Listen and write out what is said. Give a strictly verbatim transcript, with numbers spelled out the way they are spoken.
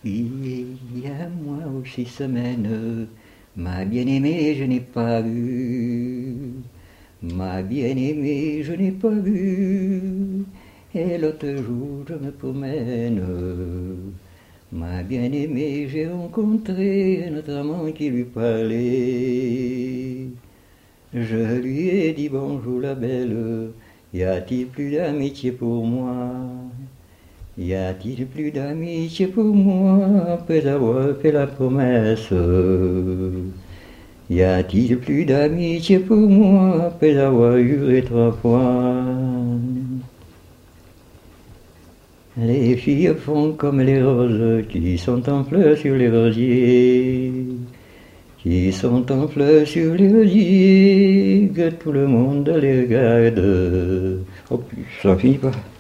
Il y a moins ou six semaines, ma bien-aimée, je n'ai pas vu. Ma bien-aimée, je n'ai pas vu. Et l'autre jour, je me promène. Ma bien-aimée, j'ai rencontré notre amant qui lui parlait. Je lui ai dit bonjour la belle, y a-t-il plus d'amitié pour moi? Y a-t-il plus d'amitié pour moi après avoir fait la promesse? Y a-t-il plus d'amitié pour moi après avoir juré trois fois? Les filles font comme les roses qui sont en fleurs sur les rosiers, qui sont en fleurs sur les rosiers, que tout le monde les regarde. Oh, ça finit pas.